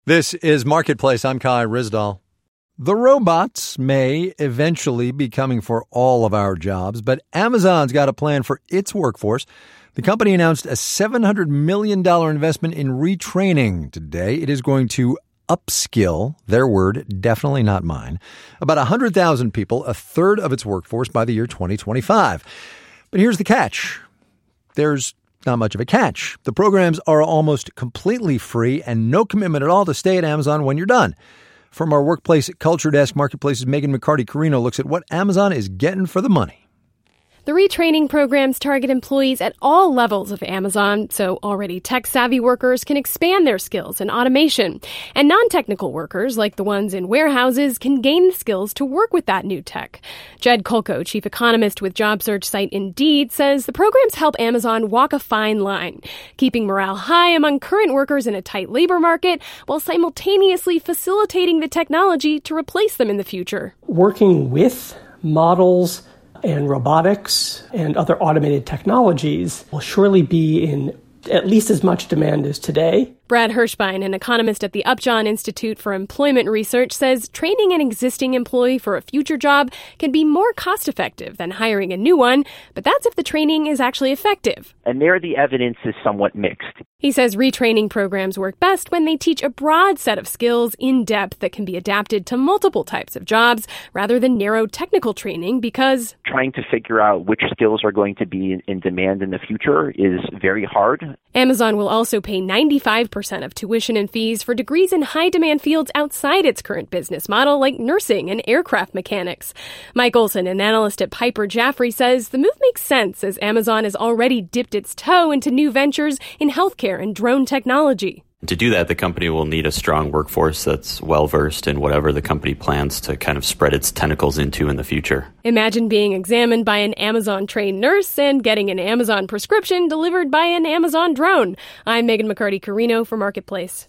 This is Marketplace. I'm Kai Ryssdal. The robots may eventually be coming for all of our jobs, but Amazon's got a plan for its workforce. The company announced a $700 million investment in retraining today. It is going to upskill, their word, definitely not mine, about 100,000 people, a third of its workforce by the year 2025. But here's the catch. There's not much of a catch. The programs are almost completely free and no commitment at all to stay at Amazon when you're done. From our Workplace Culture Desk, Marketplace's Megan McCarty-Carino looks at what Amazon is getting for the money. The retraining programs target employees at all levels of Amazon, so already tech-savvy workers can expand their skills in automation. And non-technical workers, like the ones in warehouses, can gain the skills to work with that new tech. Jed Kolko, chief economist with job search site Indeed, says the programs help Amazon walk a fine line, keeping morale high among current workers in a tight labor market, while simultaneously facilitating the technology to replace them in the future. Working with models and robotics and other automated technologies will surely be in at least as much demand as today. Brad Hirschbein, an economist at the Upjohn Institute for Employment Research, says training an existing employee for a future job can be more cost-effective than hiring a new one, but that's if the training is actually effective. And there the evidence is somewhat mixed. He says retraining programs work best when they teach a broad set of skills in depth that can be adapted to multiple types of jobs rather than narrow technical training because trying to figure out which skills are going to be in demand in the future is very hard. Amazon will also pay 95% of tuition and fees for degrees in high-demand fields outside its current business model, like nursing and aircraft mechanics. Mike Olson, an analyst at Piper Jaffray, says the move makes sense as Amazon has already dipped its toe into new ventures in healthcare and drone technology. To do that, the company will need a strong workforce that's well-versed in whatever the company plans to kind of spread its tentacles into in the future. Imagine being examined by an Amazon-trained nurse and getting an Amazon prescription delivered by an Amazon drone. I'm Megan McCarty-Carino for Marketplace.